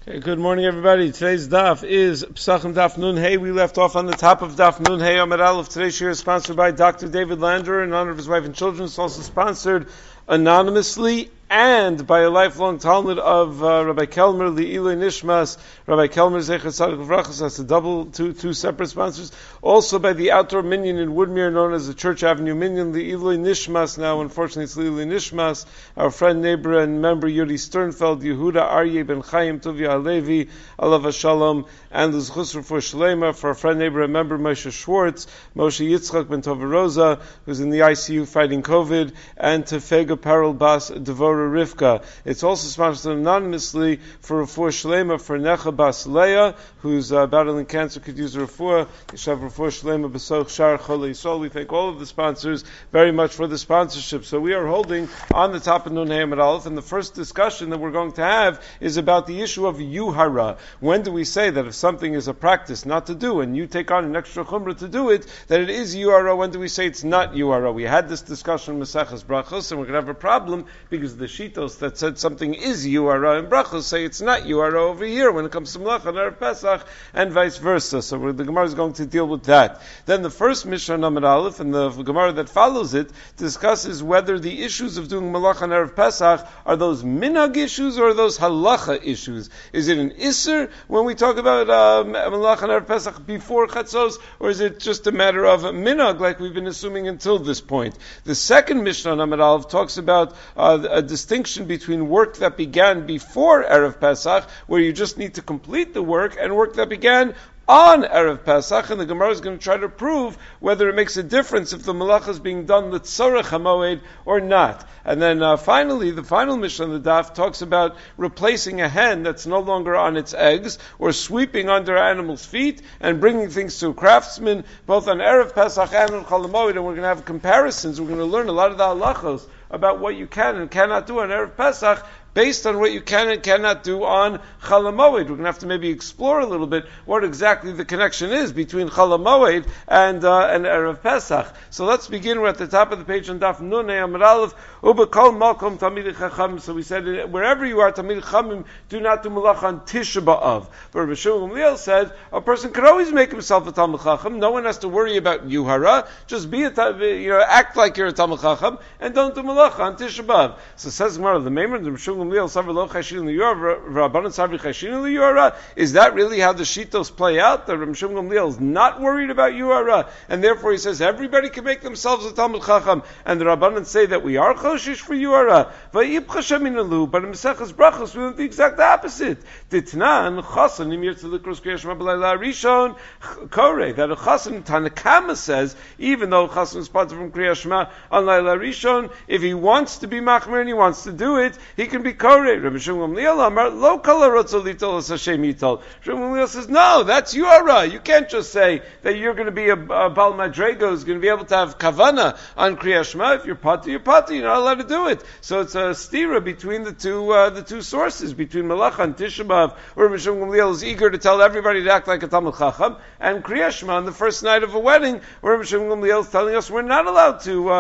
Okay, good morning, everybody. Today's daf is Pesachim Daf Nun Hey. We left off on the top of Daf Nun Hey Amud Aleph. Today's shir is sponsored by Dr. David Lander in honor of his wife and children. It's also sponsored anonymously and by a lifelong Talmud of Rabbi Kelmer, Li'ilui Nishmas, Rabbi Kelmer Zecher Tzaddik Uvrachos. That's a double, two separate sponsors. Also by the outdoor minyan in Woodmere, known as the Church Avenue Minyan, Li'ilui Nishmas. Now, unfortunately, it's Li'ilui Nishmas. Our friend, neighbor, and member Yuri Sternfeld, Yehuda Aryeh Ben Chaim Tuvia Halevi, Alav Shalom, and L'Zchus Refuah Shlema for our friend, neighbor, and member Moshe Schwartz, Moshe Yitzchak Ben Tovaroza, who's in the ICU fighting COVID, and Tefega Parel Bas Devora Rivka. It's also sponsored anonymously for Refuah Shlema for Necha Bas Leah, who's battling cancer, could use a Refuah. Yishav Refuah Shlema B'soch Shar Cholei Yisrael. We thank all of the sponsors very much for the sponsorship. So we are holding on the top of Nun Hey Amud Aleph, and the first discussion that we're going to have is about the issue of Yuhara. When do we say that if something is a practice not to do, and you take on an extra chumrah to do it, that it is Yuhara? When do we say it's not Yuhara? We had this discussion in Maseches Brachos, and we're going to have a problem because the Shitos that said something is Yuhara in Brachos say it's not Yuhara over here when it comes to Melacha and Erev Pesach, and vice versa. So the Gemara is going to deal with that. Then the first Mishnah Amud Aleph and the Gemara that follows it discusses whether the issues of doing Melacha and Erev Pesach are those minhag issues or those halacha issues. Is it an Isser when we talk about Melacha and Erev Pesach before Chatzos, or is it just a matter of minhag like we've been assuming until this point? The second Mishnah Amud Aleph talks about a distinction between work that began before Erev Pesach, where you just need to complete the work, and work that began on Erev Pesach, and the Gemara is going to try to prove whether it makes a difference if the malacha is being done l'tzorech hamoed or not. And then finally, the final Mishnah on the daf talks about replacing a hen that's no longer on its eggs, or sweeping under animals' feet, and bringing things to a craftsman, both on Erev Pesach and on Chol Hamoed, and we're going to have comparisons. We're going to learn a lot of the halachos about what you can and cannot do on Erev Pesach, based on what you can and cannot do on Chol Hamoed. We're going to have to maybe explore a little bit what exactly the connection is between Chol Hamoed and Erev Pesach. So let's begin. We're at the top of the page on Daf Nun Hey Amud Aleph. Ubekol Malkom Tamid Chachamim. So we said, wherever you are, Tamid Chachamim, do not do Malacha on Tisha B'Av. But Rabbi Shimon Gamliel said, a person could always make himself a Talmid Chacham. No one has to worry about Yuhara. Just act like you're a Talmid Chacham, and don't do Malacha on Tisha B'Av. So says Gemara, the Meimer, Rabbi Shimon is that really how the Shitos play out? That Rabbi Shimon Gamliel is not worried about Yuhara, and therefore he says everybody can make themselves a Talmid Chacham, and the Rabbanan say that we are Choshish for Yuhara. But in Maseches Brachos we learn the exact opposite. Ditnan Chasan Nimir Tzedekros Kriya Shema B'Layla Rishon Kore, that a Chasan Tanakama says even though Chasan is part from Kriya Shema on Layla Rishon, if he wants to be Machmer and he wants to do it, he can be Kore. Rabbi Shimon Gamliel Amar Lo Kala Rotzo Litol As Hashem Yitol. Shimon Gamliel says no, that's Yuhara. You can't just say that you're going to be a Baal Madrego who's going to be able to have Kavana on Kriya Shema. If you're Pati, you're Pati. You're not allowed to do it. So it's a stira between the two sources, between Malacha and Tisha B'Av, where Rabbi Shimon Gamliel is eager to tell everybody to act like a Talmid Chacham, and Kriya Shema on the first night of a wedding, where Rabbi Shimon Gamliel is telling us we're not allowed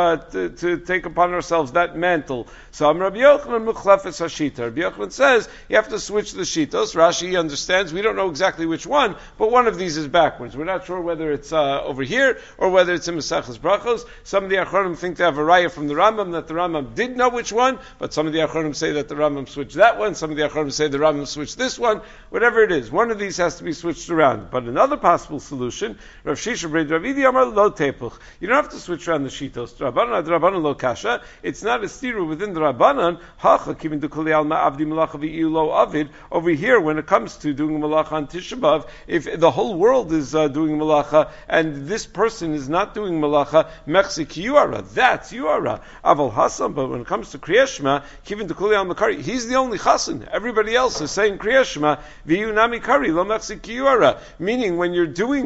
to take upon ourselves that mantle. So I'm Rabbi Yochanan Mukhlefes Hashita. Rabbi Yochanan says you have to switch the shitos. Rashi understands. We don't know exactly which one, but one of these is backwards. We're not sure whether it's over here or whether it's in Maseches Brachos. Some of the Achronim think they have a raya from the Rambam that the Rambam did know which one, but some of the Achronim say that the Rambam switched that one. Some of the Achronim say the Rambam switched this one. Whatever it is, one of these has to be switched around. But another possible solution, Rav Shisha B'Rei Ravidi Amar Lo Tepuch. You don't have to switch around the shitos. Rabbanan Lo Kasha. It's not a stiru within the Rabbanan. Hacha Kivin Dukuli Alma Avdi Malacha V'Iu Lo Avid. Over here, when it comes to doing Malacha on Tisha B'Av, if the whole world is doing Malacha and this person is not doing Malacha, Mechzik Yuara. That's Yuara. Aval Hasan. But when it comes to Kriya Shema, Kivin Dukuli Alma Kari, he's the only Chasan. Everybody else is saying Kriya Shema V'Iu Nami Kari Lo Mechzik Yuara. Meaning, when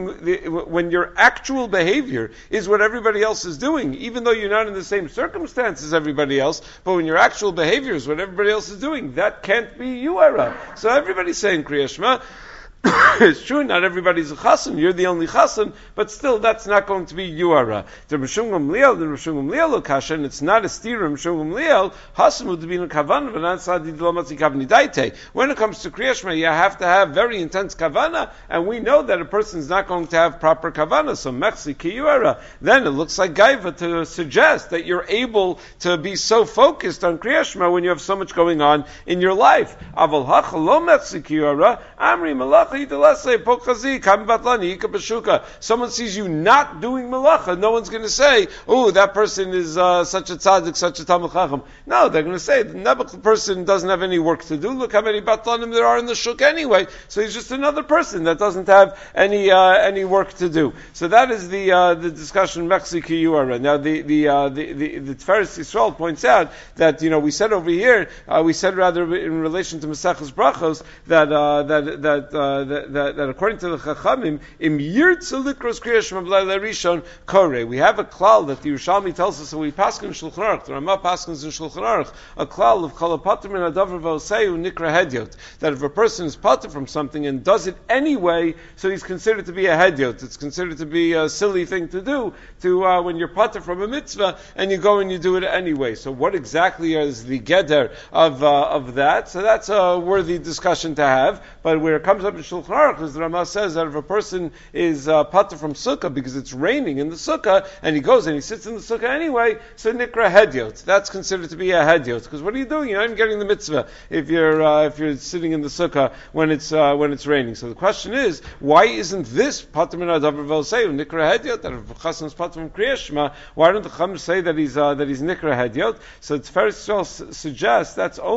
your actual behavior is what everybody else is doing, even though you're not in the same circumstance as everybody else, but when your actual behavior is what everybody else is doing, that can't be Yuara. So everybody's saying Kriya Shema. It's true, not everybody's a chassan. You're the only chassan, but still, that's not going to be yuara. The Rishon Gamliel kasha, and it's not a steer. Rishon Gamliel hasan would be in kavanah, but not sadi dilomatzi kavni daite. When it comes to Kriya Shema, you have to have very intense kavanah, and we know that a person is not going to have proper kavanah. So mechsi ki yuara. Then it looks like gaiva to suggest that you're able to be so focused on Kriya Shema when you have so much going on in your life. Aval hacha lo mechsi ki yuara. Amri malach. Someone sees you not doing malacha, no one's going to say, oh, that person is such a tzaddik, such a talmid chacham. No, they're going to say, the person doesn't have any work to do. Look how many batlanim there are in the shuk anyway. So he's just another person that doesn't have any work to do. So that is the discussion Mechsi ki yuara. Now the Tiferes Yisrael points out that we said over here, we said rather in relation to Maseches Brachos that according to the Chachamim, im yirtzu likros Kriya Shema b'layla rishon kore. We have a klal that the Yerushalmi tells us, and we paskin in Shulchan Aruch, the Ramah paskins in Shulchan Aruch, a klal of kol hapater min hadavar v'oseu nikra hedyot. That if a person is pater from something and does it anyway, so he's considered to be a hedyot. It's considered to be a silly thing to do, when you're pater from a mitzvah, and you go and you do it anyway. So what exactly is the geder of that? So that's a worthy discussion to have, but where it comes up in Shulchan Aruch, as the Ramah says, that if a person is pater from sukkah because it's raining in the sukkah, and he goes and he sits in the sukkah anyway, so nikra hedyot. That's considered to be a hedyot. Because what are you doing? You're not even getting the mitzvah if you're sitting in the sukkah when it's raining. So the question is, why isn't this pater min hadavar v'oseu nikra hedyot? That if a chassan is pater from Kriya Shema, why don't the Chacham say that he's nikra hedyot? So Tiferes Yisrael suggests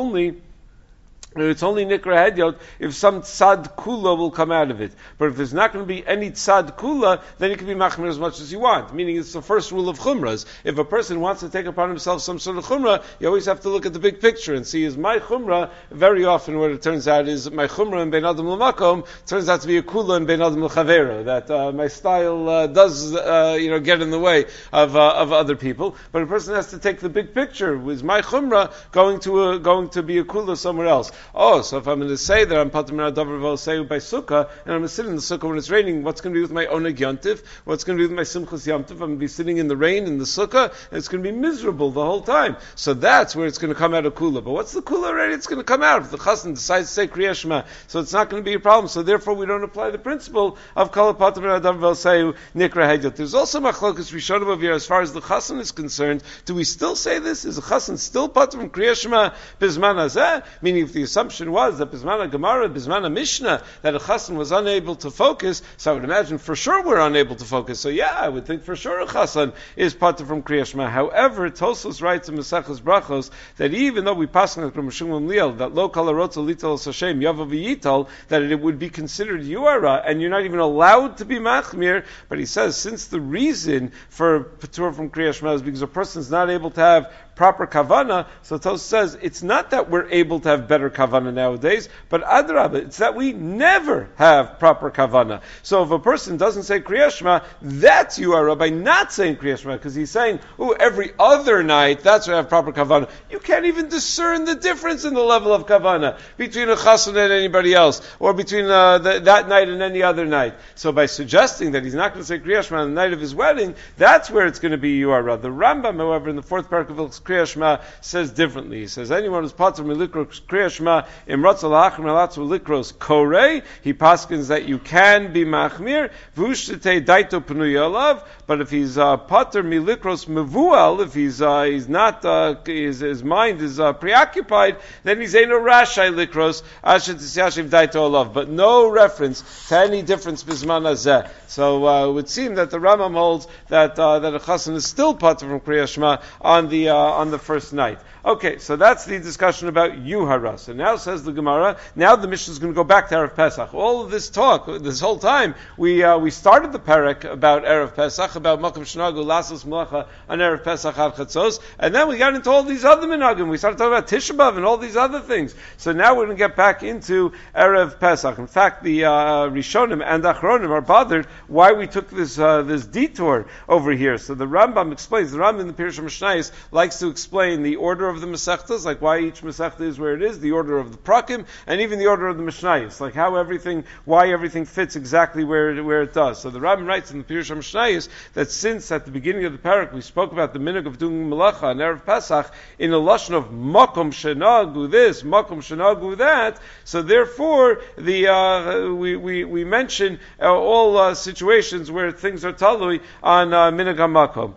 it's only nikra hedyot if some tzad kula will come out of it. But if there's not going to be any tzad kula, then you can be machmir as much as you want. Meaning it's the first rule of chumras. If a person wants to take upon himself some sort of chumrah, you always have to look at the big picture and see, is my chumrah, very often what it turns out is my chumrah in bein adam l'makom turns out to be a kula in bein adam l'chavera. That my style does get in the way of other people. But a person has to take the big picture. Is my chumrah going to be a kula somewhere else? Oh, so if I'm going to say that I'm pater min hadavar v'oseu by sukkah, and I'm going to sit in the sukkah when it's raining, what's going to be with my oneg yontif? What's going to be with my simchas yontif? I'm going to be sitting in the rain in the sukkah, and it's going to be miserable the whole time. So that's where it's going to come out of kula. But what's the kula already? It's going to come out if the chassan decides to say Kriya Shema. So it's not going to be a problem. So therefore we don't apply the principle of kol pater min hadavar v'oseu nikra hedyot. There's also machlokas rishonim over here as far as the chassan is concerned. Do we still say this? Is the chassan still pater from Kriya Shema bizman hazeh? Meaning if the assumption was that Bismana Gemara, Bismana Mishnah, that a chassan was unable to focus, so I would imagine for sure we're unable to focus. So yeah, I would think for sure a chassan is pater from Kriya Shema. However, Tosfos writes in Maseches Brachos that even though we pass on from Rishon Gamliel that lo kol harotza lital Hashem yavo v'yital, that it would be considered yuara, and you're not even allowed to be machmir. But he says since the reason for patur from Kriya Shema is because a person is not able to have proper kavana, so Tosfos says it's not that we're able to have better kavana nowadays, but adrabah, it's that we never have proper kavana. So if a person doesn't say Kriya Shema, that's yuara by not saying Kriya Shema, because he's saying, every other night, that's where I have proper kavana. You can't even discern the difference in the level of kavana between a chassan and anybody else, or between that night and any other night. So by suggesting that he's not going to say Kriya Shema on the night of his wedding, that's where it's going to be yuara. The Rambam, however, in the fourth parak of Kriya Shema, says differently. He says, anyone who's pater from Kriya Shema, imratz alachim alatzu likros kore, he paskins that you can be machmir, v'ushtete daito penuya alav, but if he's pater milikros mevuel, if he's not, his mind is preoccupied, then he's no rashai likros, asher tisyashiv daito alav, but no reference to any difference bisman hazeh. So it would seem that the Rambam holds that a chassan is still pater from Kriya Shema on the first night. Okay, so that's the discussion about Yuhara. So now says the Gemara, now the Mishnah is going to go back to Erev Pesach. All of this talk, this whole time, we started the parak about Erev Pesach, about Makom Shnagu, Lasos Melacha, on Erev Pesach Ad Chatzos, and then we got into all these other minhagim. We started talking about Tisha B'Av and all these other things. So now we're going to get back into Erev Pesach. In fact, the Rishonim and Achronim are bothered why we took this detour over here. So the Rambam explains, the Rambam in the Pirush HaMishnayos likes to explain the order of the Masechtas, like why each Masechta is where it is, the order of the Prakim, and even the order of the Mishnayos, like why everything fits exactly where it does. So the Rambam writes in the Pirush HaMishnayos that since at the beginning of the parak we spoke about the minhag of doing Malacha on Erev Pesach in a lashon of Makom Shenagu this, Makom Shenagu that, so therefore we mention all situations where things are talui on minhag HaMakom.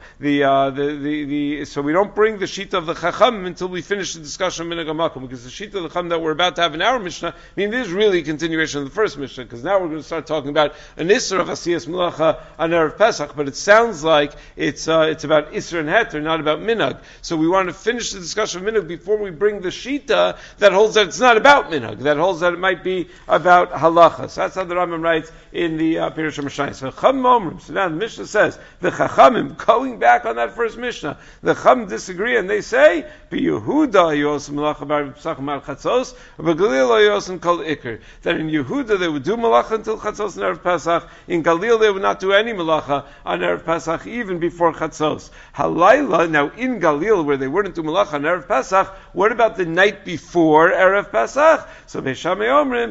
So we don't bring the Shita of the Chacham until we finish the discussion of minhag HaMakom, because the Shita of the Chacham that we're about to have in our Mishnah, it is really a continuation of the first Mishnah, because now we're going to start talking about an Isser of Asiyas Malacha on Erev Pesach, but it sounds like it's about Isser and Heter, not about Minhag. So we want to finish the discussion of Minhag before we bring the Shita that holds that it's not about Minhag, that holds that it might be about Halacha. So that's how the Rambam writes in the Pirush HaMishnayos. So now the Mishnah says, the Chachamim, going back on that first Mishnah, the Chacham disagree and they say, Yehuda Yosem Malacha Bar Pesach Mal Chatzos, Galil Yosem Kol Iker. That in Yehuda they would do Malacha until Chatzos and Erev Pesach. In Galil they would not do any Malacha on Erev Pesach even before Chatzos. Halayla, now in Galil where they wouldn't do Malacha on Erev Pesach, what about the night before Erev Pesach? So Beishamei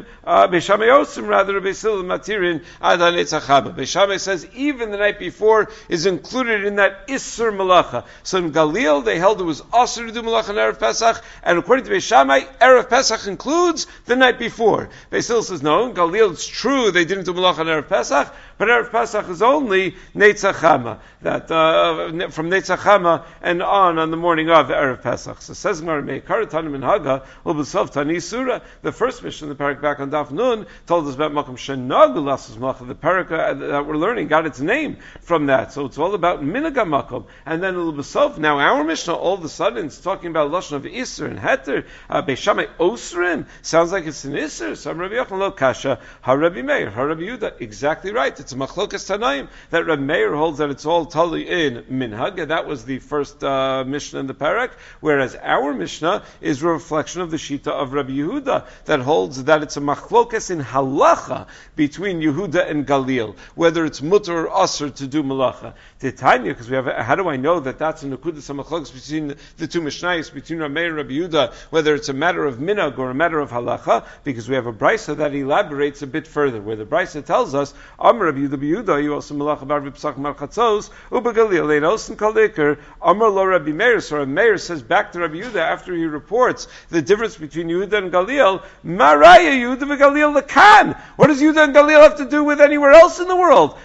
Osim rather Beisil Matirin Adan Etzachaba. Beishamei says even the night before is included in that Isser Malacha. So in Galil they held it was Asr to do Malacha on Erev Pesach, and according to Beishamei, Erev Pesach includes the night before. Beisil says no, in Galil it's true they didn't do Malacha on Erev Pesach, but Erev Pesach is only Netzachama, that from Netzachama and on the morning of Erev Pesach. So says Gemara Meikar Tanim in Haga Ubusov Tani Surah. The first mission in the parak back on Daf Nun told us about Makom Shenagu Lasus Malacha. The parak that we're learning got its name from that. So it's all about Minhag Makom. And then Ubusov. Now our Mishnah all of a sudden is talking about lashon of Isser and Heter. Beishamei Osrim sounds like it's an Isser. So Rabbi Yochanan Lo Kasha HaRabbi Meir HaRabbi Yehuda. Exactly right. It's a Machlokas Tanaim that Rabbi Meir holds that it's all tali in Minhag, and that was the first Mishnah in the parak, whereas our Mishnah is a reflection of the Shita of Rabbi Yehuda that holds that it's a Machlokas in Halacha between Yehuda and Galil, whether it's mutter or asr to do Malacha. Titania, because we have, how do I know that that's a Nekudas HaMachlokas between the two Mishnayos, between Rabbi Meir and Rabbi Yehuda, whether it's a matter of Minhag or a matter of Halacha? Because we have a Brisa that elaborates a bit further, where the Brisa tells us, Amar Rabbi Yehuda, you also Malacha Bar Pesach Mar Chatzos, Uba Galil, Leinos and Kalikar, Amar Lo Rabbi Meir. So Rabbi Meir says back to Rabbi Yehuda after he reports the difference between Yehuda and Galil, Maraya Yehuda and Galil Lakan. What does Yehuda and Galil have to do with anywhere else in the world?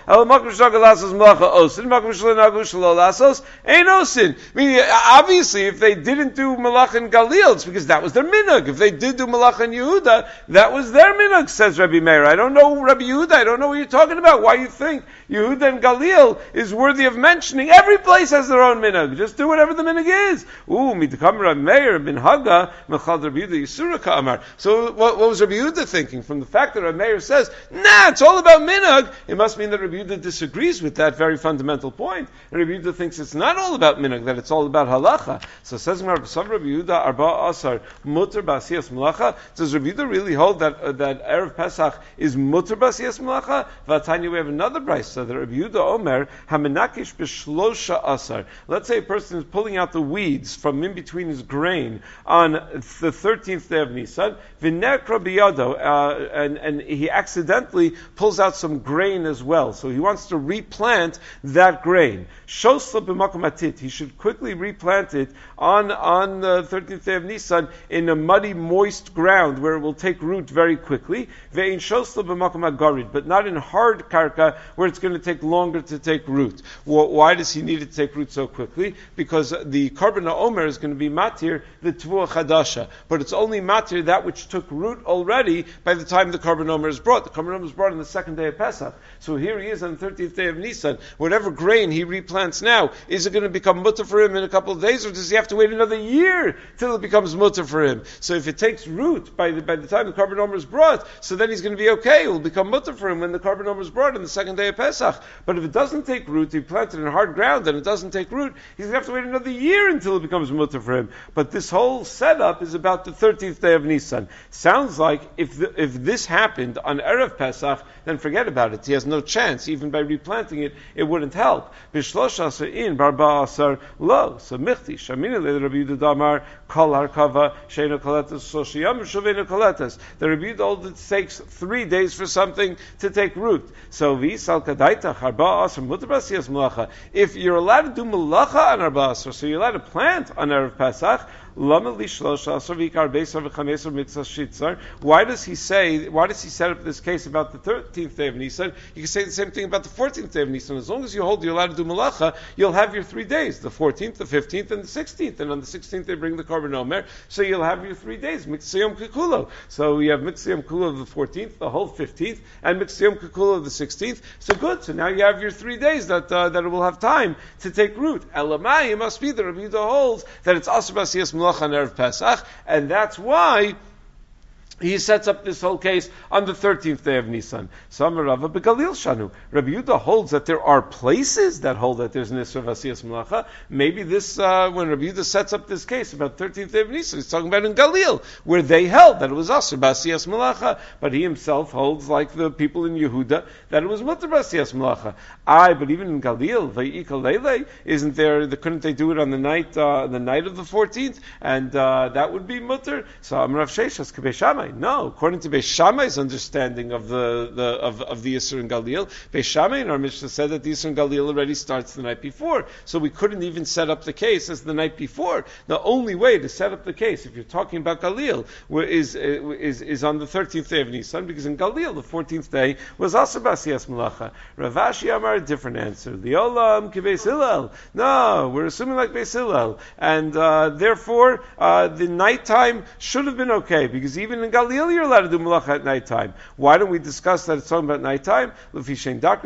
Meaning, obviously, if they didn't do Malacha and Galil, it's because that was their minhag. If they did do Malacha and Yehuda, that was their minhag, says Rabbi Meir. I don't know Rabbi Yehuda, I don't know what you're talking about. Why you think Yehuda and Galil is worthy of mentioning? Every place has their own minhag. Just do whatever the minhag is. Midkam Rabbi Meir bin Haga Mechad Rabbi Yehuda Yisura Ka'amar. So what was Rabbi Yehuda thinking? From the fact that Rabbi Meir says, it's all about minhag, it must mean that Rabbi Yehuda disagrees with that very fundamental point. And Rabbi Yehuda thinks it's not all about minhag, that it's all about halacha. So says Rabbi Yehuda Arba Asar Mutter B'Asiyas Malacha. Does Rabbi Yehuda really hold that Erev Pesach is Mutter B'Asiyas Malacha? Vatanya, we have another brisa that Rabbi Yehuda Omer Hamenakish B'Shlosha Asar. Let's say a person is pulling out the weeds from in between his grain on the 13th day of Nisan, V'Nekra B'Yado, and he accidentally pulls out some grain as well. So he wants to replant that grain. Shosla B'Makom Atit. He should quickly replant it on the 13th day of Nisan in a muddy, moist ground where it will take root very quickly. Ve'in Shosla B'Makom Agarid, but not in hard karka where it's going to take longer to take root. Why does he need it to take root so quickly? Because the Korban HaOmer is going to be matir the Tvua Chadasha, but it's only matir that which took root already by the time the Korban HaOmer is brought. The Korban HaOmer is brought on the second day of Pesach. So here he is on the 13th day of Nisan. Whatever grain he replants now, is it going to become mutter for him in a couple of days, or does he have to wait another year till it becomes mutter for him? So if it takes root by the time the Korban HaOmer is brought, so then he's going to be okay. It will become mutter for him when the Korban HaOmer is brought on the second day of Pesach. Pesach. But if it doesn't take root, he planted in hard ground and it doesn't take root, he's going to have to wait another year until it becomes mutter for him. But this whole setup is about the 13th day of Nisan. Sounds like if this happened on Erev Pesach, then forget about it. He has no chance. Even by replanting it, it wouldn't help. B'shlosh asar in, barba asar lo. So michti, shamina le Rabbi Yehuda damar, kol harkava, sheina koletas, shoshiyam, shovena koletas. The Rabbi Yehuda holds it takes 3 days for something to take root. So v'isal kadaita, harba asar, mutar b'asiyas malacha. If you're allowed to do malacha on arba asar, so you're allowed to plant on Erev Pesach, why does he set up this case about the 13th day of Nisan? You can say the same thing about the 14th day of Nisan. As long as you hold you're allowed to do malacha, you'll have your 3 days, the 14th, the 15th, and the 16th. And on the 16th they bring the Korban Omer, so you'll have your 3 days, Mitzvah Kekulo. So you have Mitzvah Kekulo of the 14th, the whole 15th, and Mitzvah Kekulo of the 16th. So good, so now you have your 3 days that it will have time to take root. Elamai, it must be the Rabbi Yehuda holds that it's Asur B'asiyas Malacha on Erev Pesach, and that's why he sets up this whole case on the 13th day of Nisan. Samar Rava beGalil Shanu. Rabbi Yehuda holds that there are places that hold that there's an Isra Vasiyas Malacha. Maybe this, when Rabbi Yehuda sets up this case about 13th day of Nisan, he's talking about in Galil, where they held that it was Asr Vasiyas Malacha, but he himself holds, like the people in Yehuda, that it was Mutter Vasiyas Malacha. But even in Galil, Vayika Leile, isn't there, couldn't they do it on the night of the 14th? And that would be Mutter. So Amrav Sheshas Kebei Shammai. No, according to Beis Shammai's understanding of the Yisur in Galil, Beis Shammai in our Mishnah said that the Yisur in Galil already starts the night before, so we couldn't even set up the case as the night before. The only way to set up the case, if you're talking about Galil, is on the 13th day of Nisan, because in Galil the 14th day was also Basiyas Malacha. Rav Ashi Amar a different answer. Liolam Beis Hillel. No, we're assuming like Beis Hillel, and therefore the nighttime should have been okay, because even in Galil you're allowed to do malacha at nighttime. Why don't we discuss that it's talking about nighttime? Because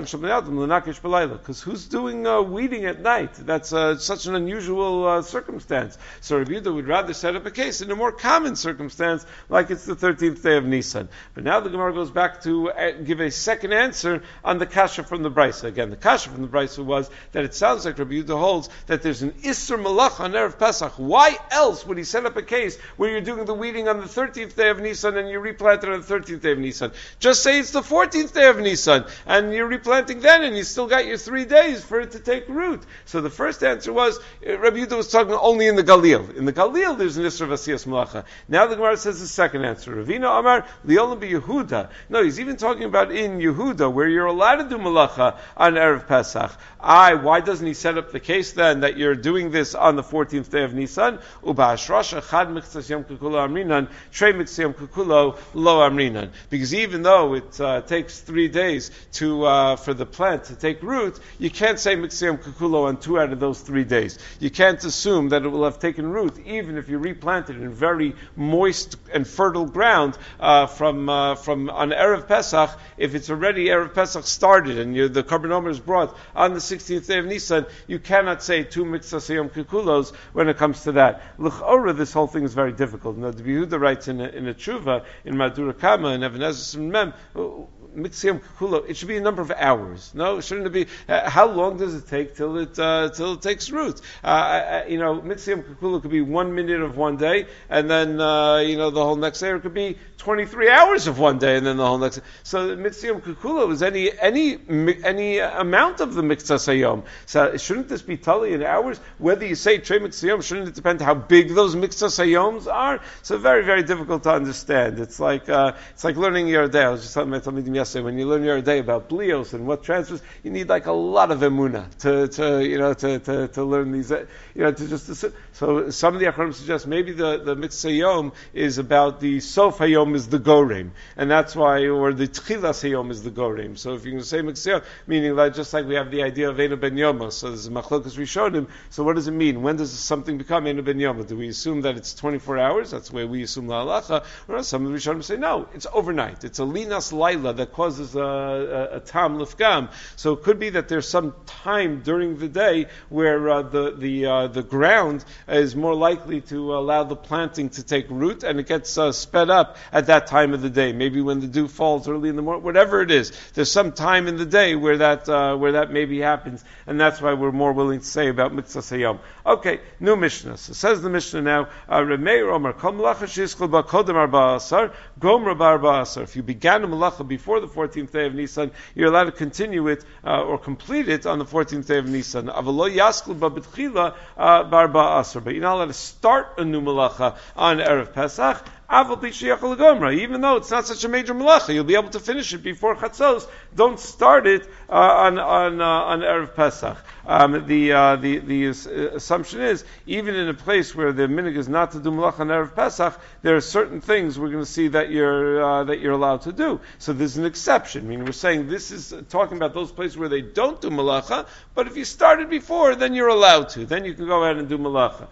who's doing weeding at night? That's such an unusual circumstance. So Rabbi Yehuda would rather set up a case in a more common circumstance, like it's the 13th day of Nisan. But now the Gemara goes back to give a second answer on the kasha from the Brisa. Again, the kasha from the Brisa was that it sounds like Rabbi Yehuda holds that there's an Isser Malach on Erev Pesach. Why else would he set up a case where you're doing the weeding on the 13th day of Nisan and you replant it on the 13th day of Nisan? Just say it's the 14th day of Nisan and you're replanting then, and you still got your 3 days for it to take root. So the first answer was Rabbi Yehuda was talking only in the Galil. In the Galil there's an Isra Vasiyas Malacha. Now the Gemara says the second answer. Ravina Amar Liolam Yehuda. No, he's even talking about in Yehuda where you're allowed to do Malacha on Erev Pesach. Why doesn't he set up the case then that you're doing this on the 14th day of Nisan? Uba Hashrasha Chad Michzas Yom Kekulo Amrinan Trei Michzas Yom Kekulo Lo Amrinan. Because even though it takes 3 days for the plant to take root, you can't say Michzas Yom Kekulo on 2 out of those 3 days. You can't assume that it will have taken root, even if you replant it in very moist and fertile ground from on Erev Pesach. If it's already Erev Pesach started and the Korban Omer is brought on the 16th day of Nisan, you cannot say 2 Michzas Yom Kekulos when it comes to that. L'chora, this whole thing is very difficult. Now, the Yehuda writes in a tshuva in Madura Kama and Even Ezra Mem. Mitzvah Yom Kekulo, it should be a number of hours. No, shouldn't it be? How long does it take till it takes root? Mitzvah Yom Kekulo could be 1 minute of one day, and then the whole next day, or it could be 23 hours of one day, and then the whole next day. So Mitzvah Yom Kekulo is any amount of the Mitzvah Sayom. So shouldn't this be totally in hours? Whether you say Trei Mitzvah Sayom, shouldn't it depend how big those Mitzvah Sayoms are? So very, very difficult to understand. It's like learning Yerdei. I was just telling my Talmidim yesterday, when you learn Yerdei about Blios and what transfers, you need like a lot of emuna to learn these. So some of the Acharonim suggest maybe the Mitzvah Yom is about the Sof Hayom is the Goreim, and that's why, or the Tchilas Hayom is the Goreim. So if you can say Mitzvah Yom, meaning like just like we have the idea of Eino Ben Yoma, so there's a Machlokas Rishonim. So what does it mean? When does something become Eino Ben Yoma? Do we assume that it's 24 hours? That's the way we assume La Halacha. Or some of the Rishonim say no, it's overnight. It's a Linas Laila that causes a tam lifgam. So it could be that there's some time during the day where the ground is more likely to allow the planting to take root, and it gets sped up at that time of the day. Maybe when the dew falls early in the morning, whatever it is. There's some time in the day where that maybe happens, and that's why we're more willing to say about mitzvah sayom. Okay, new Mishnah. So says the Mishnah now, Remeir Omar, Kol Melacha Sheischol Ba Kodem Arba Asar, Gomer Ba Arba Asar. If you began a Melacha before the 14th day of Nisan, you're allowed to continue it or complete it on the 14th day of Nisan. Avalo Yaskul Ba B'tchila Ba Arba Asar. But you're not allowed to start a new Melacha on Erev Pesach, even though it's not such a major malacha, you'll be able to finish it before Chatzos. Don't start it on Erev Pesach. The assumption is, even in a place where the minhag is not to do malacha on Erev Pesach, there are certain things we're going to see that you're allowed to do. So there's an exception. I mean, we're saying this is talking about those places where they don't do malacha, but if you started before, then you're allowed to. Then you can go ahead and do malacha.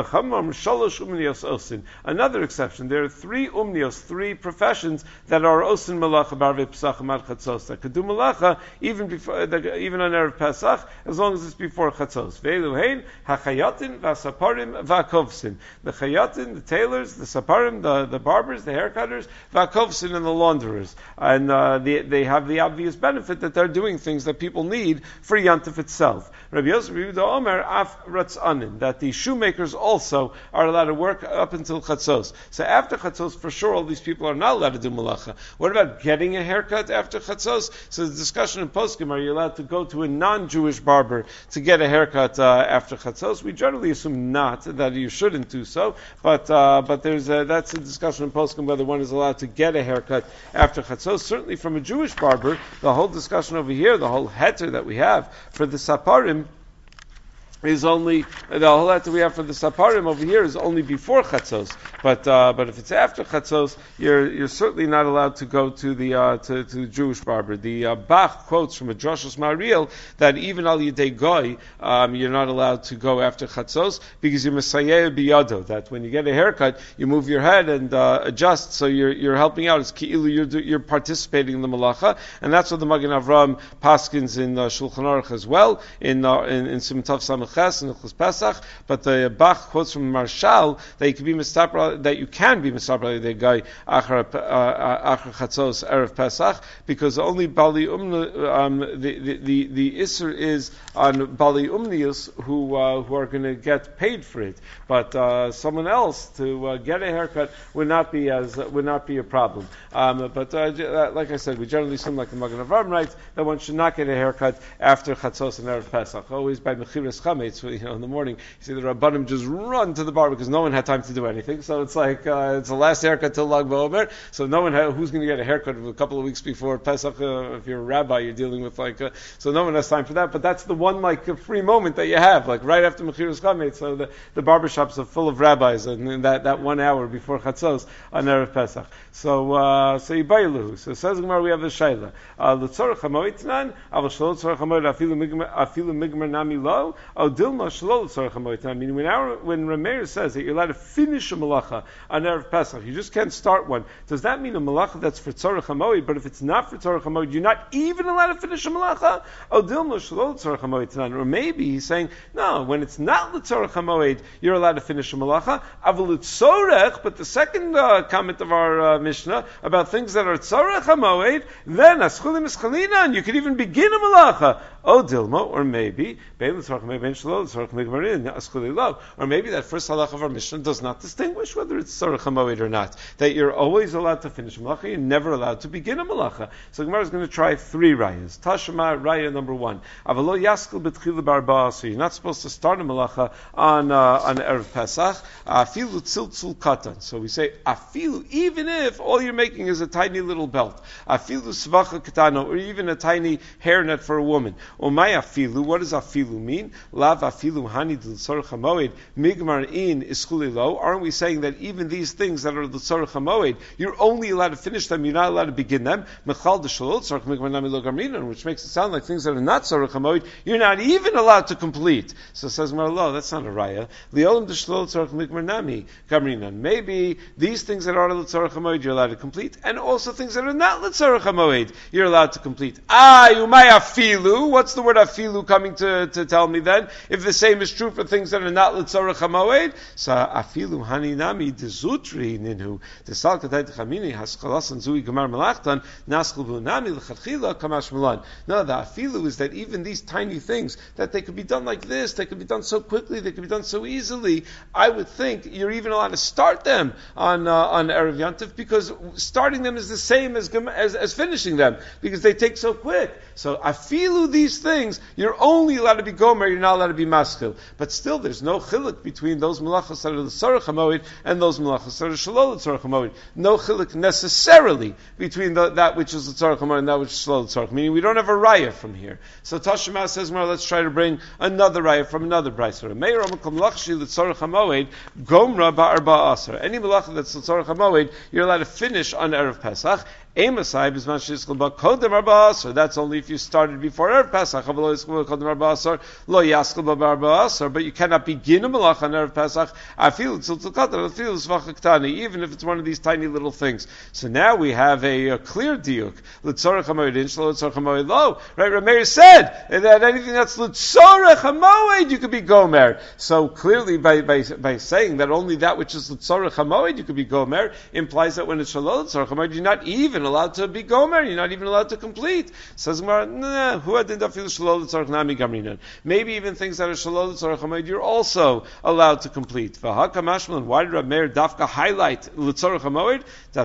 Another exception, there are three umnios, three professions that are osin malacha barvei pesachim ad chatzos, that could do malacha even on Erev Pesach, as long as it's before chatzos. Ve'elu hein hachayatin v'asaparim v'akovsin. The chayatin, the tailors, the saparim, the barbers, the haircutters, v'akovsin, and the launderers. And they have the obvious benefit that they're doing things that people need for Yantif itself. Rabbi Yosef Yehuda Omer af ratzanin, that the shoemakers also are allowed to work up until chatzos. So after chatzos, for sure, all these people are not allowed to do malacha. What about getting a haircut after chatzos? So the discussion in poskim, are you allowed to go to a non-Jewish barber to get a haircut after chatzos? We generally assume not, that you shouldn't do so, but that's a discussion in poskim whether one is allowed to get a haircut after chatzos. Certainly from a Jewish barber, the whole discussion over here, the whole heter that we have for the saparim, is only the whole that we have for the saparim over here is only before chatzos, but if it's after chatzos, you're certainly not allowed to go to the Jewish barber. The Bach quotes from a Drashos Mariel that even al yedei goy, you're not allowed to go after chatzos because you're mesayeh biyado. That when you get a haircut, you move your head and adjust, so you're helping out. It's ki'ilu you're participating in the malacha, and that's what the Magen Avraham paskins in Shulchan Aruch as well in Siman Tov Samach Ches and Nichlas Pesach. But the Bach quotes from Marshal that you can be mistaper the guy achar chatzos erev Pesach, because only bali the isser is on bali umnius who are going to get paid for it, but someone else to get a haircut would not be a problem. But like I said, we generally assume, like the Magen Avraham writes, that one should not get a haircut after chatzos and erev Pesach. Always by mechiras chametz, in the morning, you see the Rabbanim just run to the barber because no one had time to do anything. So it's like it's the last haircut till Lag BaOmer. So no one who's going to get a haircut a couple of weeks before Pesach. If you're a rabbi, you're dealing with so no one has time for that. But that's the one free moment that you have, like right after mechiras chametz. So the barbershops are full of rabbis, and that 1 hour before chatzos on erev Pesach. So yibayluhu. So says Gemara, we have a shayla. L'tzorach hamoed tnan, aval shelo l'tzorach hamoed afilu migmer nami lo. Dilma shelo l'tzorach hamoed tnan. Meaning when Rameir says that you're allowed to finish a malacha on erev Pesach, you just can't start one. Does that mean a malacha that's for tzorach hamoed? But if it's not for tzorach hamoed, you're not even allowed to finish a malacha. Dilma shelo l'tzorach hamoed tnan. Or maybe he's saying, no, when it's not l'tzorach hamoed, you're allowed to finish a malacha. Aval l'tzorach, but the second comment of our Mishnah about things that are tzorach hamoed, then aschulim eschalinan, you could even begin a malacha. Dilma, or maybe or maybe that first halach of our Mishnah does not distinguish whether it's tzorach hamoed or not. That you're always allowed to finish a malacha, you're never allowed to begin a malacha. So Gemara is going to try 3 rayas. Tashma raya number 1. Avalo yaskel b'tchila barba. So you're not supposed to start a malacha on erev Pesach. Afilu tziltzul katan. So we say afilu, even if all you're making is a tiny little belt. Afilu svacha katano, or even a tiny hairnet for a woman. Umay afilu, what does afilu mean? Lav afilu hani l'tzorech hamoed migmar in ischuli lo. Aren't we saying that even these things that are l'tzorech hamoed, you're only allowed to finish them, you're not allowed to begin them? Mechal d'shalol tzorech migmar nami lo gamrinan, which makes it sound like things that are not tzorech hamoed, you're not even allowed to complete. So says Marlo, that's not a raya. Liolam d'shalol tzorech migmar nami gamrinan. Maybe these things that are l'tzorech hamoed, you're allowed to complete, and also things that are not l'tzorech hamoed, you're allowed to complete. Umay afilu. What's the word afilu coming to tell me then? If the same is true for things that are not l'tzorech hamoed, so afilu hani nami dezutri ninhu desal kadai t'chamini haskalasan zui gemar malachtan nasklu nami l'chadchila kamash malan. No, the afilu is that even these tiny things, that they could be done like this, they could be done so quickly, they could be done so easily. I would think you're even allowed to start them on Erev Yantif, because starting them is the same as finishing them, because they take so quick. So afilu these things, you're only allowed to be gomer, you're not allowed to be maskil. But still, there's no chiluk between those malachas that are l'tzorech hamoed and those malachas that are shalol l'tzorech hamoed. No chiluk necessarily between that which is l'tzorech hamoed and that which is shalol l'tzorech. Meaning we don't have a raya from here. So Tashma says, well, let's try to bring another raya from another brayso. Meir amakom lachshi l'tzorech hamoed gomra ba'arba asar. Any malacha that's l'tzorech hamoed, you're allowed to finish on Erev Pesach. So that's only if you started before Erev Pesach. But you cannot begin a malach on Erev Pesach, even if it's one of these tiny little things. So now we have a clear diuk. Right? Rameir said that anything that's l'tzorech hamoed, you could be gomer. So clearly, by saying that only that which is l'tzorech hamoed you could be gomer, implies that when it's shalol l'tzorech hamoed, you're not even allowed to be gomer, you're not even allowed to complete. Says Gemara, maybe even things that are shalol l'tzorech hamoed, you're also allowed to complete. Why did Rav Meir dafka highlight l'tzorech hamoed?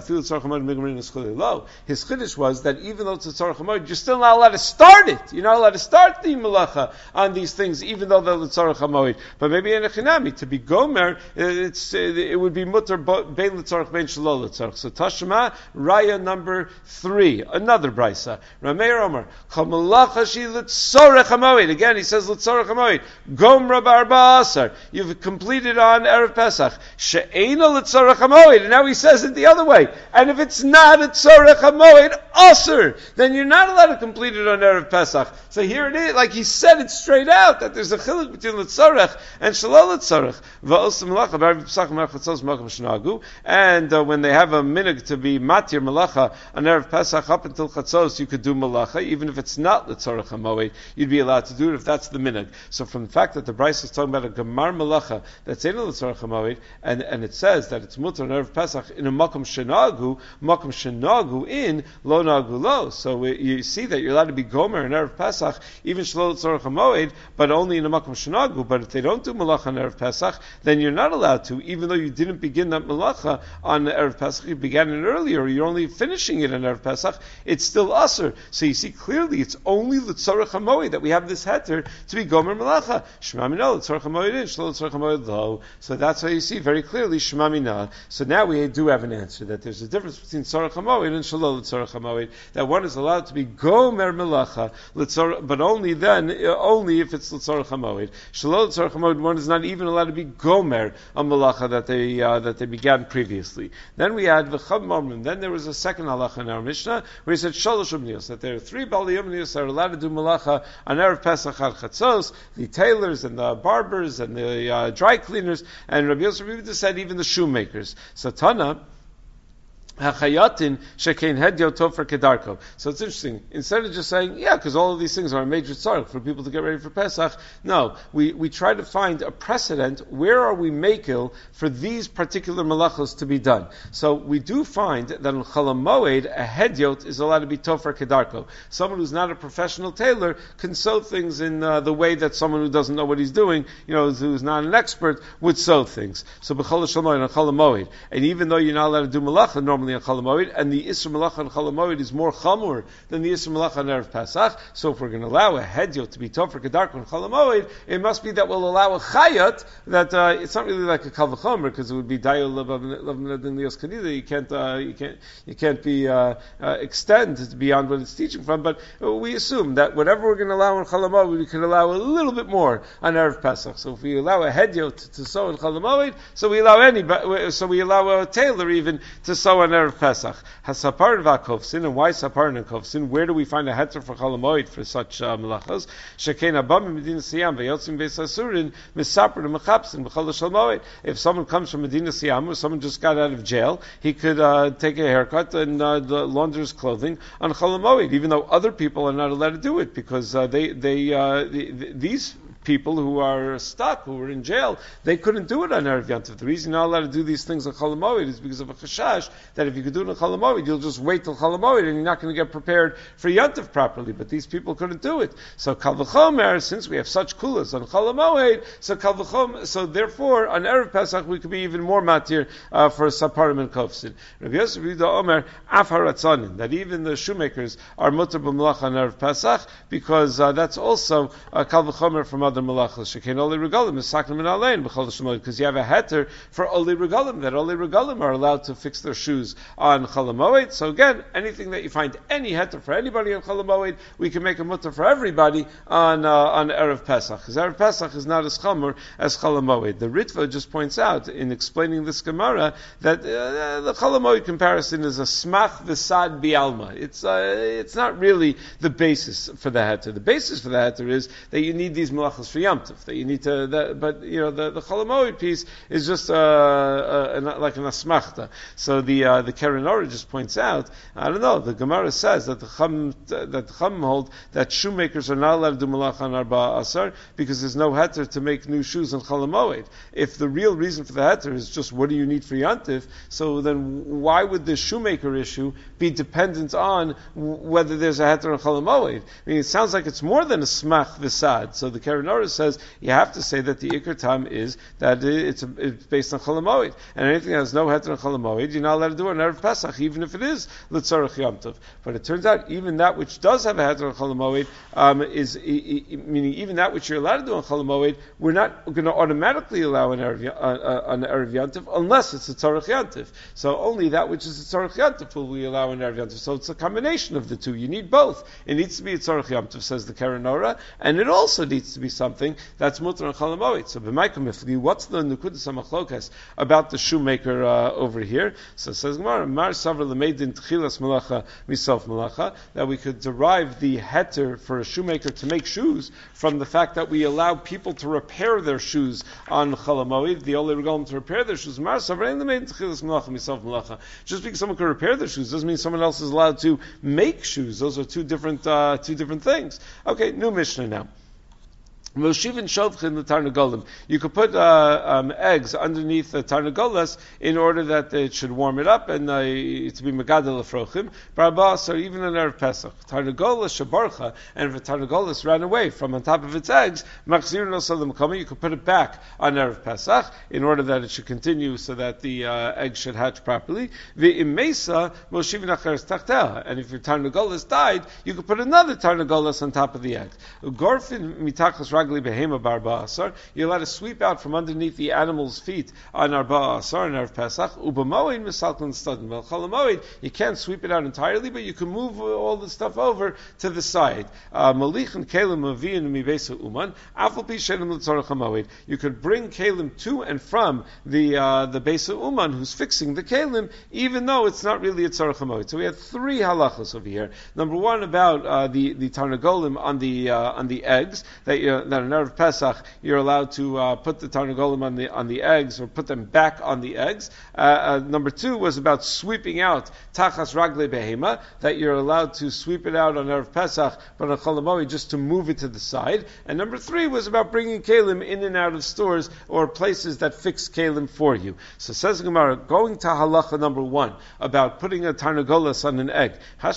His chiddush was that even though it's l'tzorech hamoed, you're still not allowed to start it. You're not allowed to start the malacha on these things, even though they're l'tzorech hamoed. But maybe in a chinami, to be gomer, it would be mutter bein l'tzorech bein shalol l'tzorech. So Tashma, raya number 3, another braysa. Rameir Omer, Chamalacha shi l'tzorech hamoed. Again, he says l'tzorech hamoed. Gomra b'arba asar. You've completed on Erev Pesach. She'ena l'tzorech hamoed. And now he says it the other way. And if it's not l'tzorech hamoed asar, then you're not allowed to complete it on Erev Pesach. So here it is, like he said it straight out, that there's a chiluk between l'tzorech and shalol l'tzorech. Va'osim malacha b'arba pesach malacha makam shnagu. And when they have a minhag to be matir malacha on Erev Pesach up until Chatzos, you could do malacha, even if it's not l'tzorech hamoed, you'd be allowed to do it if that's the minhag. So from the fact that the Bryce is talking about a gemar malacha that's in l'tzorech hamoed, and it says that it's mutter on Erev Pesach in a makom shenagu in lo nagu lo. So you see that you're allowed to be gomer in Erev Pesach, even shalol l'tzorech hamoed, but only in a makom shenagu. But if they don't do malacha on Erev Pesach, then you're not allowed to, even though you didn't begin that malacha on Erev Pesach, you began it earlier, you're only finishing it on Erev Pesach, it's still asur. So you see clearly it's only l'tzorech hamoed that we have this heter to be gomer malacha. Shema mina l'tzorech hamoed in, shlo l'tzorech hamoed lo. So that's how you see very clearly Shema mina. So now we do have an answer that there's a difference between tzorech hamoed and shlo l'tzorech hamoed. That one is allowed to be gomer malacha, but only then, only if it's l'tzorech hamoed. Shlo l'tzorech hamoed, one is not even allowed to be gomer a malacha that they began previously. Then we had v'chab momrim. Then there was a second halacha in our Mishnah where he said shalosh umnios, that there are 3 bali umnios that are allowed to do malacha on Erev Pesach ad Chatzos, the tailors and the barbers and the dry cleaners, and Rabbi Yosef said even the shoemakers. So Tana, Hachayatin shekein hedyot tofer kedarko. So it's interesting. Instead of just saying, yeah, because all of these things are a major tzarech for people to get ready for Pesach, no, we try to find a precedent. Where are we makil for these particular malachos to be done? So we do find that in Chol Hamoed, a hedyot is allowed to be tofer kedarko. Someone who's not a professional tailor can sew things in the way that someone who doesn't know what he's doing, who's not an expert, would sew things. So b'chol Hamoed and Chol Hamoed, and even though you're not allowed to do malacha normally only on Chol Hamoed, and the Isra Malacha on Chol Hamoed is more chamur than the Isra Malacha on Erev Pesach. So if we're going to allow a hedyot to be tov for Kedarka on Chol Hamoed, it must be that we'll allow a chayat that it's not really like a kal v'chomer because it would be dayol lavin lios kanida. You can't be extend beyond what it's teaching from. But we assume that whatever we're going to allow on Chol Hamoed, we can allow a little bit more on Erev Pesach. So if we allow a hedyot to sow in Chol Hamoed, so we allow a tailor even to sow on Erev Pesach. Hasaparin v'akovsin, and why saparin and kovsin? Where do we find a heter for Chol Hamoed for such melachos? Shekein abam Medina Siyam ve'yotzim beis asurin misaper and mechapsin b'chol Chol Hamoed. If someone comes from Medina Siyam or someone just got out of jail, he could take a haircut and launder his clothing on Chol Hamoed, even though other people are not allowed to do it because these people who are stuck, who are in jail, they couldn't do it on Erev Yantiv. The reason you're not allowed to do these things on Chol Hamoed is because of a chashash that if you could do it on Chol Hamoed, you'll just wait till Chol Hamoed and you're not going to get prepared for Yantiv properly. But these people couldn't do it. So Kal V'chomer, since we have such kulas on Chol Hamoed, so therefore on Erev Pesach we could be even more matir for Saparim and Kovsin. Rabbi Yosef Yehuda Omer Af Haratzanin, that even the shoemakers are mutar b'melacha on Erev Pesach because that's also Kal V'chomer from other malachos. Shekein Oli Regalim is Saklim and Alein b'chol Shemot, because you have a heter for Oli Regalim, that Oli Regalim are allowed to fix their shoes on Chol Hamoed. So again, anything that you find any heter for anybody on Chol Hamoed, we can make a mutar for everybody on Erev Pesach, because Erev Pesach is not as chamur as Chol Hamoed. The Ritva just points out in explaining this Gemara that the Chol Hamoed comparison is a smach v'sad bialma. It's not really the basis for the heter. The basis for the heter is that you need these malachos for Yom Tov, that you need to, but the Chol Hamoed piece is just like an asmachta. So the Keren Orah just points out, I don't know, the Gemara says that the Chum hold that shoemakers are not allowed to do malacha on Arba Asar because there's no heter to make new shoes on Chol Hamoed. If the real reason for the heter is just what do you need for Yom Tov, so then why would the shoemaker issue be dependent on whether there's a heter on Chol Hamoed? I mean, it sounds like it's more than a smach v'sad. So the Keren Orah says you have to say that the Iker Tam is that it's based on Chol Hamoed, and anything that has no heter on Chol Hamoed, you're not allowed to do it on Erev Pesach, even if it is L'tzarech Yom Tov. But it turns out even that which does have a heter on Chol Hamoed meaning even that which you're allowed to do on Chol Hamoed, we're not going to automatically allow on Erev Yom Tov unless it's a Tzarech Yom Tov. So only that which is a Tzarech Yom Tov will we allow on Erev Yom Tov. So it's a combination of the two. You need both. It needs to be a Tzarech Yom Tov, says the Keren Orah, and it also needs to be something that's mutar on Chol Hamoed. So b'makom ifli, what's the nukudas hamachlokas about the shoemaker over here? So it says Gemara, Mar Savra L'meidin Tchilas Malacha Misof Malacha, that we could derive the heter for a shoemaker to make shoes from the fact that we allow people to repair their shoes on Chol Hamoed, the only regalim to repair their shoes. Mar Savra L'meidin Tchilas Malacha Misof Malacha. Just because someone can repair their shoes doesn't mean someone else is allowed to make shoes. Those are two different things. Okay, new Mishnah now. Moshivin shovchin the tarnagolim. You could put eggs underneath the tarnagolas in order that it should warm it up and to be megadol afrochim. Barabas or even an erev Pesach. Tarnagolas shabarcha, and if a tarnagolas ran away from on top of its eggs, machzir no salam kama. You could put it back on erev Pesach in order that it should continue so that the egg should hatch properly. Ve'imesa moshivin acheres tachtel. And if your tarnagolas died, you could put another tarnagolas on top of the egg. Gorfin mitachas you're allowed to sweep out from underneath the animal's feet on Arba Asar and Erev Pesach. Ubamoin misalkin stadin. Well, Chol Hamoed, you can't sweep it out entirely, but you can move all the stuff over to the side. Malich and Kalim Mavian Mibesa Uman. Afal Pi Shenim L'Tzarech Hamoed. You could bring Kalim to and from the Besa Uman who's fixing the Kalim, even though it's not really a Tzarech Hamoed. So we have three halachas over here. Number one about the Tarnagolim on the eggs that on Erev Pesach you're allowed to put the tarnagolim on the eggs or put them back on the eggs. Number two was about sweeping out tachas ragle behema, that you're allowed to sweep it out on Erev Pesach, but on Chol Hamoed just to move it to the side. And number three was about bringing kalim in and out of stores or places that fix kalim for you. So says Gemara, going to halacha number one about putting a tarnagolas on an egg.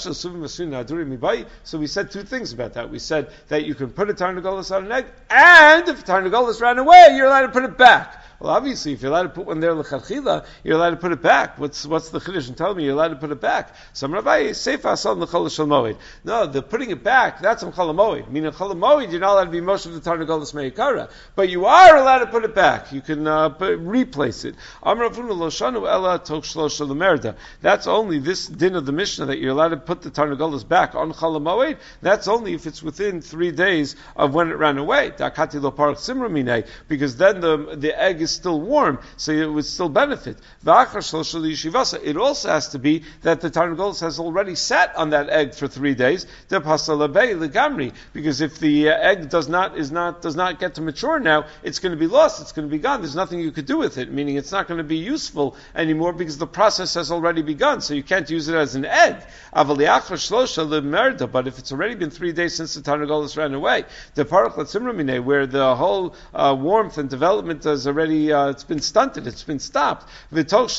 So we said two things about that. We said that you can put a tarnagolas on an egg, and if Tarnagolas ran away, you're allowed to put it back. Well, obviously, if you're allowed to put one there l'chadchila, you're allowed to put it back. What's the chiddush in telling me you're allowed to put it back? Some Rabbi seifa asal l'chol shel moed. No, the putting it back, that's on chol moed. Meaning chol moed, you're not allowed to be moshe of the tarnagolas meikara, but you are allowed to put it back. You can replace it. Amar Avuna lo shanu ela tok shlosha l'merda. That's only this din of the Mishnah that you're allowed to put the tarnagolas back on chol moed. That's only if it's within 3 days of when it ran away. Dakati lo parak simra minei, because then the egg is still warm, so it would still benefit. It also has to be that the tarnagolas has already sat on that egg for 3 days. Because if the egg does not get to mature now, it's going to be lost. It's going to be gone. There's nothing you could do with it. Meaning it's not going to be useful anymore because the process has already begun. So you can't use it as an egg. But if it's already been 3 days since the tarnagolas ran away, the parak latzimra where the whole warmth and development has already it's been stunted, it's been stopped. Or if it's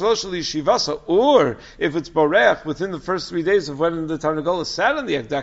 boreach within the first 3 days of when the tarnagolas sat on the egg,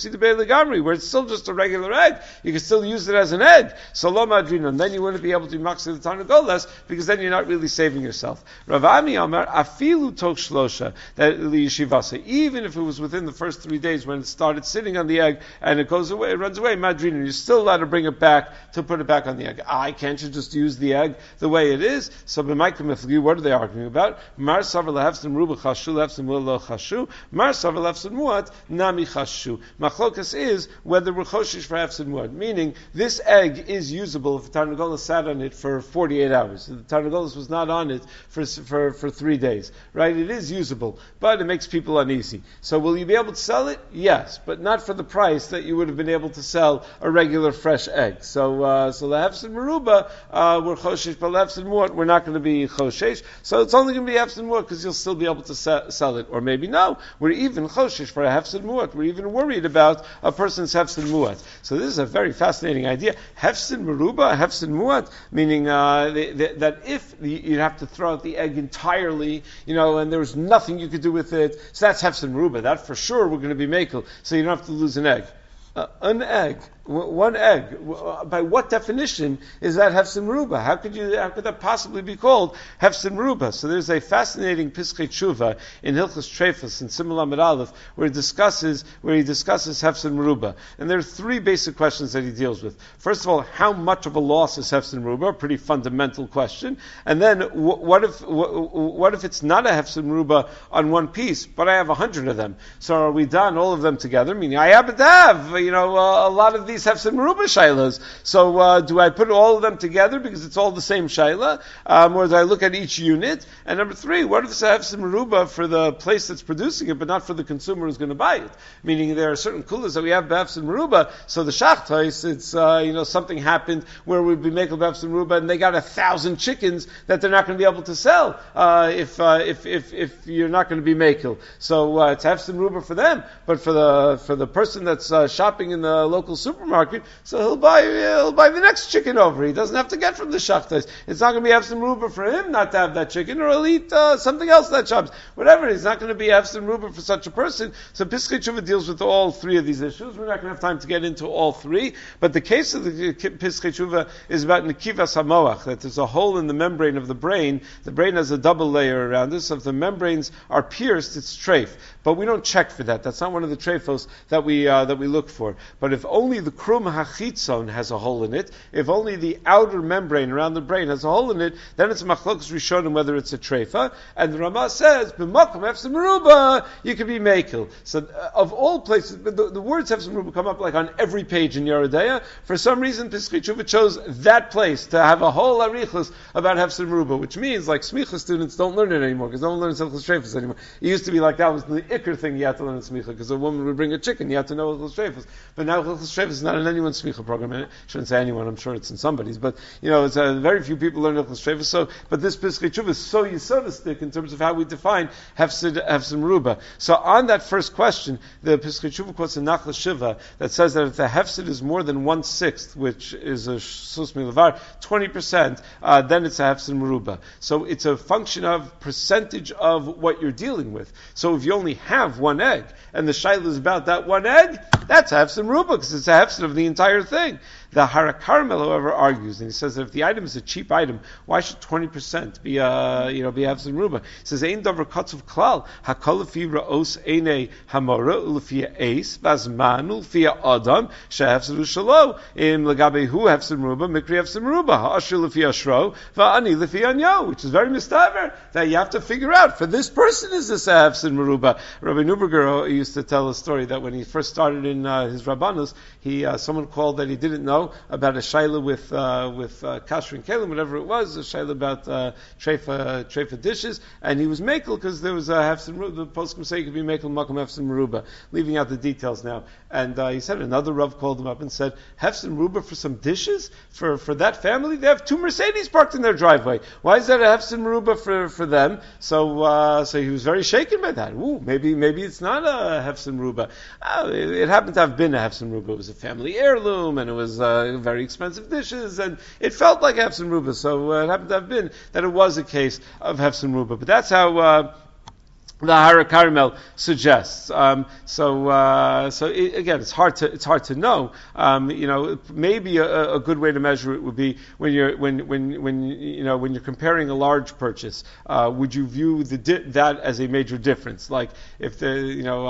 where it's still just a regular egg, you can still use it as an egg. So lo madrina, and then you wouldn't be able to maxi the tarnagolas because then you're not really saving yourself. Rav Ami Amar afilu tok shlosha, that liyeshivasa, even if it was within the first 3 days when it started sitting on the egg and it goes away, it runs away, madrina, you're still allowed to bring it back to put it back on the egg. Can't you just use the egg the way it is? So what are they arguing about? Mar savar lehefsin ruba chashu, lehefsin lo chashu. Mar savar lehefsin muat nami chashu. Machlokas is whether we're choshish for hefsin muat, meaning this egg is usable if the tarnagolas sat on it for 48 hours. If the tarnagolas was not on it for 3 days, right? It is usable, but it makes people uneasy. So will you be able to sell it? Yes, but not for the price that you would have been able to sell a regular fresh egg. So lehefsin meruba, we're choshesh, but lehefsin muat, we're not going to be choshesh. So it's only going to be hefsin muat because you'll still be able to sell it. Or maybe no, we're even choshesh for a hefsin muat. We're even worried about a person's hefsin muat. So this is a very fascinating idea. Hefsin meruba, hefsin muat, meaning that if you'd have to throw out the egg entirely, and there was nothing you could do with it, so that's hefsin meruba. That for sure we're going to be mekel, so you don't have to lose an egg. An egg, one egg. By what definition is that hefsin meruba? How could that possibly be called hefsin meruba? So there's a fascinating Piskei Tshuva in Hilchos Treifos in Simul Amud Aleph where he discusses hefsin meruba, and there are 3 basic questions that he deals with. First of all, how much of a loss is hefsin meruba? A pretty fundamental question. And then what if it's not a hefsin meruba on one piece, but I have 100 of them? So are we done all of them together? Meaning I happen to have a lot of these hefsin meruba shaylas. So do I put all of them together because it's all the same shayla, or do I look at each unit? And number 3, what if it's a hefsin meruba for the place that's producing it, but not for the consumer who's going to buy it? Meaning there are certain kulas that we have hefsin meruba. So the shachtais, it's something happened where we'd be making hefsin meruba, and they got 1,000 chickens that they're not going to be able to sell if you're not going to be makel. So it's hefsin meruba for them, but for the person that's shopping in the local supermarket, so he'll buy the next chicken over. He doesn't have to get from the shachtais. It's not going to be hefsin meruba for him not to have that chicken, or he'll eat something else that shops. Whatever, it's not going to be hefsin meruba for such a person. So Piskei Tshuva deals with all 3 of these issues. We're not going to have time to get into all 3, but the case of the Piskei Tshuva is about nekivas hamoach, that there's a hole in the membrane of the brain. The brain has a double layer around it, so if the membranes are pierced, it's treif. But we don't check for that. That's not one of the treifos that we look for. But if only the krum hachitzon has a hole in it, if only the outer membrane around the brain has a hole in it, then it's machlokas rishonim whether it's a treifa. And the Ramah says, b'makom hefsin meruba, you can be mekel. So of all places, the words hefsin meruba come up like on every page in Yoreh De'ah. For some reason, Piskei Tshuva chose that place to have a whole arichos about hefsin meruba, which means like smicha students don't learn it anymore because they don't learn hilchos treifos anymore. It used to be like that was the ikr thing you had to learn in smicha, because a woman would bring a chicken, you had to know hilchos treifos. But now hilchos treifos is not in anyone's smicha program. I shouldn't say anyone, I'm sure it's in somebody's, but it's very few people learn hilchos treifos. So, but this Piskei Tshuva is so yesodistic in terms of how we define hefsin meruba. So on that first question, the Piskei Tshuva quotes a Nachla Shiva that says that if the hefsid is more than 1/6, which is a sus milavar, 20%, then it's a hefsin meruba. So it's a function of percentage of what you're dealing with. So if you only have one egg, and the shaila is about that one egg, that's a hefsed meruba, because it's a hefsed of the entire thing. The Harakarmel, however, argues, and he says that if the item is a cheap item, why should 20% be hefsed meruba? He says, "Ein davar katzuv klal hakol lefi ra'os einei hamora ulefi eis vazman ulefi adam shehefsed u'shalo im legabe hu hefsed meruba mikri hefsed meruba ha'ashir lefi ashro va'ani lefi anyo," which is very mistaver that you have to figure out for this person is this a hefsed meruba. Rabbi Neuberger used to tell a story that when he first started in his Rabbanus, someone called that he didn't know about a shayla with kasher and kelim, whatever it was, a shayla about treifa dishes, and he was makel because there was a hefsed meruba. The poskim say he could be makel makom hefsed meruba, leaving out the details now. And he said another Rav called him up and said, hefsed meruba for some dishes for that family? They have 2 Mercedes parked in their driveway. Why is that a hefsed meruba for them? So he was very shaken by that. Ooh, maybe it's not a hefsed meruba. It happened to have been a hefsed meruba. It was a family heirloom, and it was very expensive dishes, and it felt like hefsed meruba. So it happened to have been that it was a case of hefsed meruba. But that's how the Harakarmel suggests. Again, it's hard to know. Maybe a good way to measure it would be when you're comparing a large purchase. Would you view that as a major difference? Like if the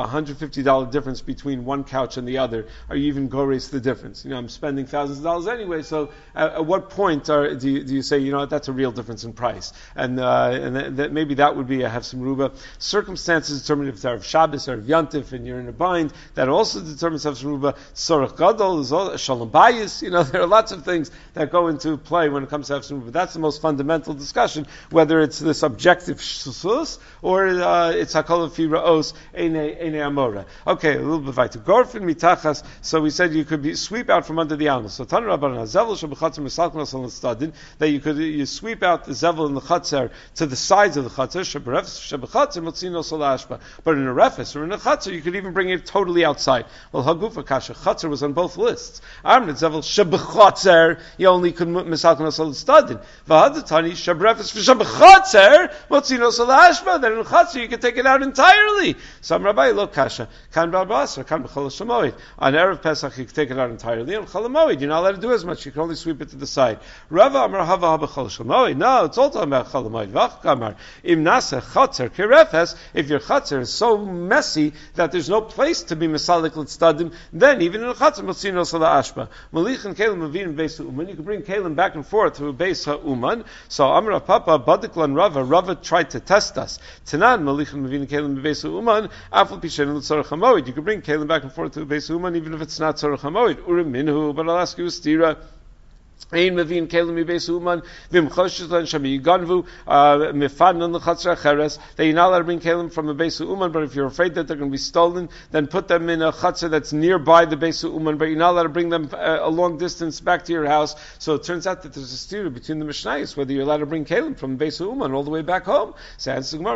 $150 difference between one couch and the other, are you even gores the difference? I'm spending thousands of dollars anyway. So at what point do you say that's a real difference in price? And that maybe that would be a hefsed meruba. Circumstances determine if it's Erev Shabbos or Erev Yantif and you're in a bind. That also determines hefsed meruba. Sorach Gadol, Shalom Bayis. There are lots of things that go into play when it comes to hefsed meruba. That's the most fundamental discussion, whether it's this objective shsus or it's Hakol Lefi Ra'os Einei Amora. Okay, a little bit weiter. Gorfin mitachas. So we said you could sweep out from under the animal. So Tanu Rabbanan Zevel Shabachatzer Misalknas on the Stadin, that you sweep out the Zevel in the Chatzer to the sides of the Chatzer. Shabachatzer Motzino Solashba. But in a refus or in a Chatzer, you could even bring it totally outside. Well, Hagufa Kasha Chatzer was on both lists. Amrit Zevel Shabachatzer, you only could Misalknas on the Stadin. Vahadatani Shabrefus for Shabachatzer Motzino Solashba. Then in Chatzer you could take it out entirely. Some Rabbi Lo Kasha Kan Barbasar Kan B'Chol Shamoid. On Erev Pesach you could take it out entirely. On Chol Hamoed you're not allowed to do as much. You can only sweep it to the side. Rava Amar Hava B'Chol Shamoid. No, it's all talking about Chol Hamoed. Vach Kamar Im Nasa Chatzer Kirefes. If your Chatzer is so messy that there's no place to be Mesalik L'Tzadim, then even in a Chatzer Motzino Sala Ashba. Malich and Kalim Avin Beis Uman. You can bring Kalim back and forth through Beis Ha'uman. So Amar Papa Badiklan Rava tried to test us. Tanan Malich and Avin Kalim Beis Ha'uman. Afal Pishen L'Tzorach Hamoed. You can bring Kalim back and forth through Beis Ha'uman even if it's not Tzorach Hamoed. Urim Minhu. But I'll ask you a stira. Ein mevin kelim mibeis uman vim choshetan shami yiganvu mifan on the chatzar cheres. That you're not allowed to bring kelim from a beis uman, but if you're afraid that they're going to be stolen, then put them in a chatzar that's nearby the beis uman. But you're not allowed to bring them a long distance back to your house. So it turns out that there's a steer between the mishnayos whether you're allowed to bring kelim from beis uman all the way back home. So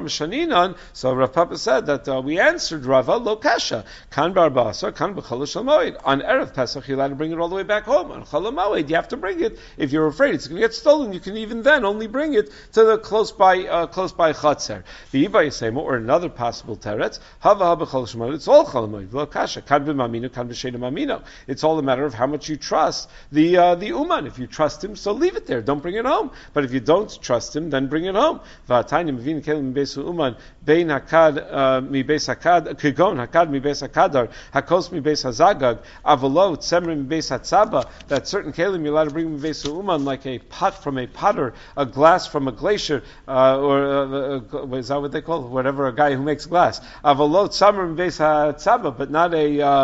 Rav Papa said that we answered Rava lo kasha kan barbasa kan b'chol shamoid. On erev Pesach you're allowed to bring it all the way back home. On chol hamoed you have to bring it. If you're afraid it's going to get stolen, you can even then only bring it to the close by Chatzer. The Iba Yisema, or another possible teretz, Hava Chol Shemot, it's all Chol Hamoed, Kasha, Kan B'Mamino, Kan B'Shedim Mamino. It's all a matter of how much you trust the Uman. If you trust him, so leave it there, don't bring it home. But if you don't trust him, then bring it home. V'atayim Mevin Kelim Beis Uman, Bein Hakad Mi Beis Hakad, Kigon Hakad Mi Beis Hakadar, Hakos Mi Beis Hazagag, Avolo Tzemrim Mi Beis Hatzaba, that certain Kelim you're allowed to bring Mi Beis Uman, like a pot from a potter, a glass from a glacier, or is that what they call it? Whatever, a guy who makes glass. Avolo Tzemrim Mi Beis Hatzaba, but not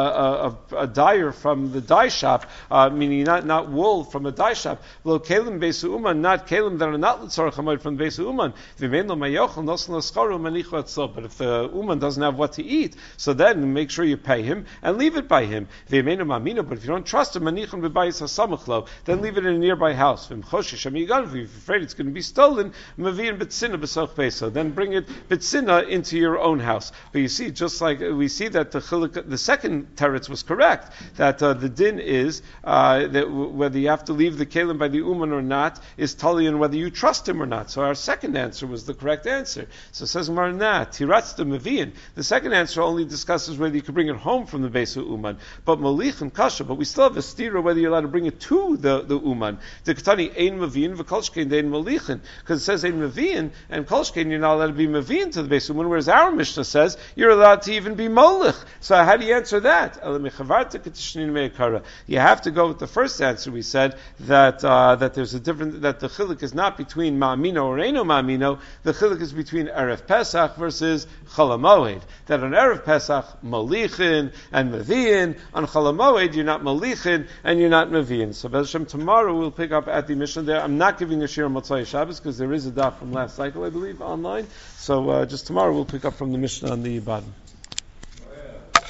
a dyer from the dye shop, meaning not wool from a dye shop. Lo Kelim Beis Uman, not Kelim that are not L'tzorach Hamoed from Beis Uman. V'mein lo mayochel nosen lo scharo manichu atzlo. But if the Uman doesn't have what to eat, so then make sure you pay him and leave it by him. V'mein lo mamino, but if you don't trust him, manichon b'bayis hasamach lo, then leave it in a nearby house. If you're afraid it's going to be stolen, Mavian Bitsina B'soch Beso. Then bring it Bitsina into your own house. But you see, just like we see that the second teretz was correct, that the din is that whether you have to leave the kelim by the uman or not is tali on whether you trust him or not. So our second answer was the correct answer. So it says Marna, Tiratz the Mavian. The second answer only discusses whether you could bring it home from the base of uman. But Malich and Kasha, but we still have a stira whether you're allowed to bring it to the uman. The Ketani Ein Mavian, V'kolshkein Ein Malichin. Because it says Ein Mavian, and Kolshkein you're not allowed to be Mavian to the base of uman, whereas our Mishnah says you're allowed to even be Molich. So how do you answer that? You have to go with the first answer. We said that there's a different, that the chiluk is not between ma'amino or eino ma'amino. The chiluk is between Erev Pesach versus Chol HaMoed. That on Erev Pesach, Malichin and Mavian. On Chol HaMoed, you're not Malichin and you're not Mavian. So Be'ez Hashem, tomorrow we'll pick up at the Mishnah there. I'm not giving a shir on Motzai Shabbos because there is a daf from last cycle, I believe, online. So just tomorrow we'll pick up from the Mishnah on the bottom.